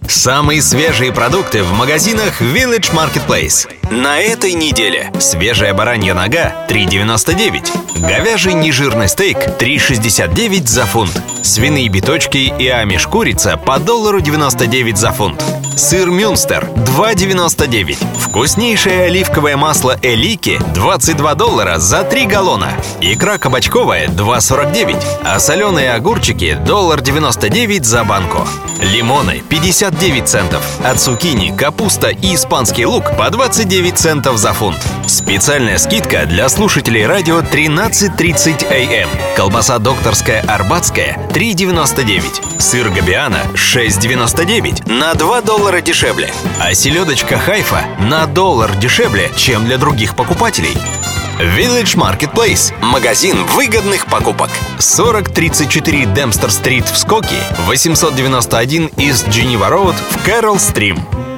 Самые свежие продукты в магазинах Village Marketplace. На этой неделе свежая баранья нога – 3,99. Говяжий нежирный стейк – 3,69 за фунт. Свиные биточки и амиш-курица по $1.99 за фунт. Сыр Мюнстер – $2,99. Вкуснейшее оливковое масло Элики – $22 за 3 галлона. Икра кабачковая – $2,49. А соленые огурчики – $1.99 за банку. Лимоны – 59 центов. А цукини, капуста и испанский лук по 29 центов за фунт. Специальная скидка для слушателей радио 13:30 АМ. Колбаса докторская арбатская – $3,99. Сыр Габиано – $6,99, на $2 дешевле. А селедочка Хайфа на $1 дешевле, чем для других покупателей. Village Marketplace – магазин выгодных покупок. 4034 Демпстер-стрит в Скоке, 891 East Geneva Road в Кэрол-Стрим.